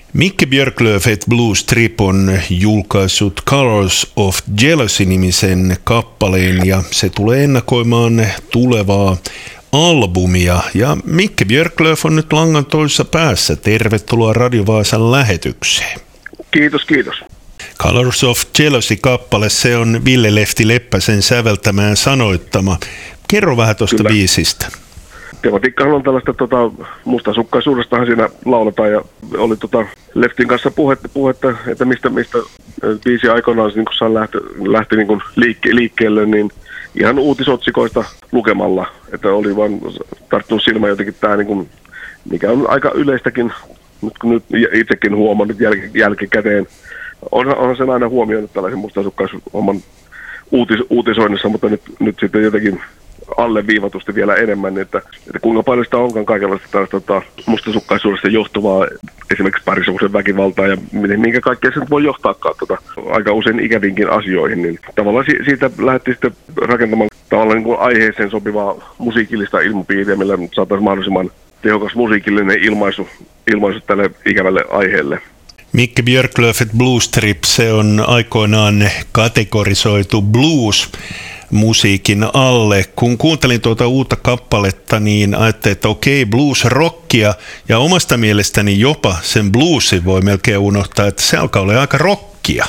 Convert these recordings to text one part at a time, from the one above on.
Micke Björklöf et Blues Trip on julkaissut Colors of Jealousy-nimisen kappaleen ja se tulee ennakoimaan tulevaa albumia. Ja Micke Björklöf on nyt langan toisessa päässä. Tervetuloa Radio Vaasan lähetykseen. Kiitos, kiitos. Colors of Jealousy-kappale, se on Ville Lefti Leppäsen säveltämään sanoittama. Kerro vähän tuosta biisistä. Tematiikkahan on tällaista mustasukkaisuudestahan siinä lauletaan ja oli Leftin kanssa puhetta että mistä biisi aikoinaan niin kun lähti niin kun liikkeelle, niin ihan uutisotsikoista lukemalla, että oli vaan tarttunut silmään jotenkin tämä, niin kun, mikä on aika yleistäkin, nyt itsekin huomannut jälkikäteen. Onhan sen aina huomioinut tällaisen mustasukkaisuushomman uutisoinnissa, mutta nyt sitten jotenkin alleviivatusti vielä enemmän, että kuinka paljon sitä onkaan kaikenlaista tällaista mustasukkaisuudesta johtuvaa esimerkiksi parisuhteen väkivaltaa ja minkä kaikkea se voi johtaakaan aika usein ikävinkin asioihin, niin tavallaan siitä lähdettiin sitten rakentamaan tavallaan niin kuin aiheeseen sopivaa musiikillista ilmapiiriä, millä saataisiin mahdollisimman tehokas musiikillinen ilmaisu tälle ikävälle aiheelle. Micke Björklöf et Blues Trip, se on aikoinaan kategorisoitu blues-musiikin alle. Kun kuuntelin tuota uutta kappaletta, niin ajattelin, että okei, blues-rockia, ja omasta mielestäni jopa sen bluesin voi melkein unohtaa, että se alkaa olla aika rockia.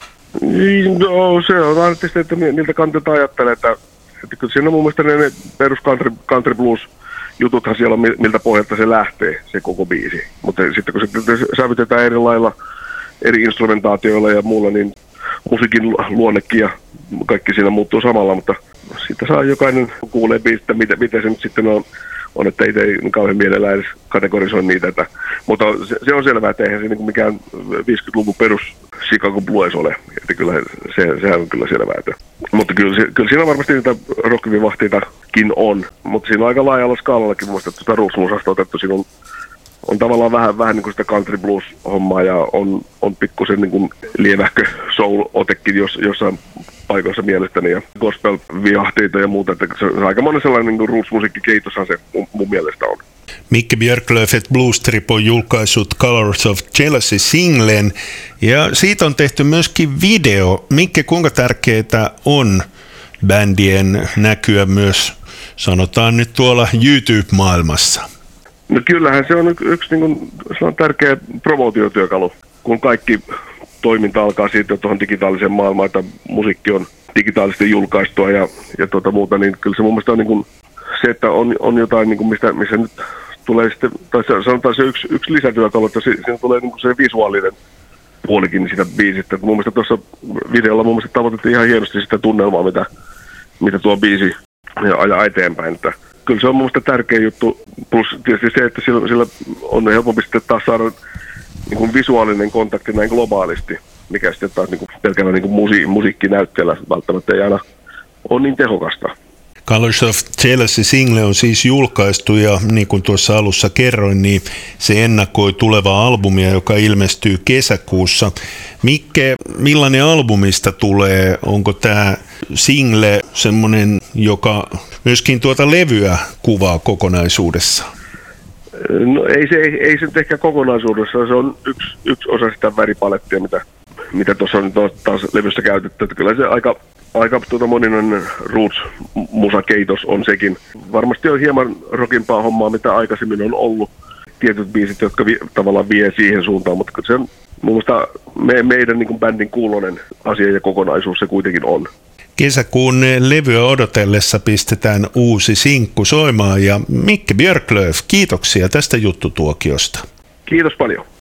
No, se on aina tietysti, että miltä kantilta ajattelee, että kyllä siinä on mun mielestä ne perus country blues jututhan siellä on, miltä pohjalta se lähtee, se koko biisi. Mutta sitten kun se sävytetään eri lailla, eri instrumentaatioilla ja muulla, niin musiikin luonnekin ja kaikki siinä muuttuu samalla, mutta sitten saa jokainen kuulee biisistä, miten se nyt sitten on että ei kauhean mielellään edes kategorisoi niitä. Mutta se on selvää, että eihän se niin mikään 50-luvun perus Chicago Blues ole. Että kyllä sehän on kyllä selvää. Mutta kyllä siinä varmasti niitä rockvivahtiitakin on. Mutta siinä on aika laajalla skaalallakin mun mielestä roots-musasta otettu. Siinä on tavallaan vähän niin kuin sitä country blues-hommaa ja on pikkusen niin kuin lievähkö soul-otekin jossain paikoissa mielestäni ja gospel-viahteita ja muuta. Että se on aika monen sellainen niin kuin roots-musiikkikeitoshan se mun mielestä on. Micke Björklöf et Blues Trip on julkaissut Colors of Jealousy-singlen ja siitä on tehty myöskin video. Micke, kuinka tärkeää on bändien näkyä myös, sanotaan nyt tuolla YouTube-maailmassa? No kyllähän se on yksi niin kuin, se on tärkeä promootiotyökalu, kun kaikki toiminta alkaa siitä tuohon digitaaliseen maailmaan, että musiikki on digitaalisesti julkaistua ja muuta, niin kyllä se mun mielestä on niin kuin, se, että on jotain, niin kuin missä nyt tulee sitten, tai sanotaan se yksi lisätyökalu, että siinä tulee niin kuin se visuaalinen puolikin siitä biisistä. Mun mielestä tuossa videolla mun mielestä tavoitettiin ihan hienosti sitä tunnelmaa, mitä tuo biisi ajaa eteenpäin. Että kyllä se on mun mielestä tärkeä juttu, plus tietysti se, että sillä on helpompi sitten taas saada niin kuin visuaalinen kontakti näin globaalisti, mikä sitten taas niin kuin pelkällä niin kuin musiikkinäytteellä välttämättä ei aina ole niin tehokasta. Colors of Jealousy-single on siis julkaistu ja niin kuin tuossa alussa kerroin, niin se ennakoi tulevaa albumia, joka ilmestyy kesäkuussa. Micke, millainen albumista tulee? Onko tämä single semmoinen, joka myöskin tuota levyä kuvaa kokonaisuudessa? No ei se ehkä kokonaisuudessa, se on yksi osa sitä väripalettia, mitä tuossa on taas levyssä käytetty. Että kyllä se aika moninainen roots-musakeitos on sekin. Varmasti on hieman rockimpaa hommaa, mitä aikaisemmin on ollut. Tietyt biisit, jotka tavallaan vie siihen suuntaan, mutta se on mun mielestä meidän niin kuin bändin kuuloinen asia ja kokonaisuus se kuitenkin on. Kesäkuun levyä odotellessa pistetään uusi sinkku soimaan ja Micke Björklöf, kiitoksia tästä juttutuokiosta. Kiitos paljon.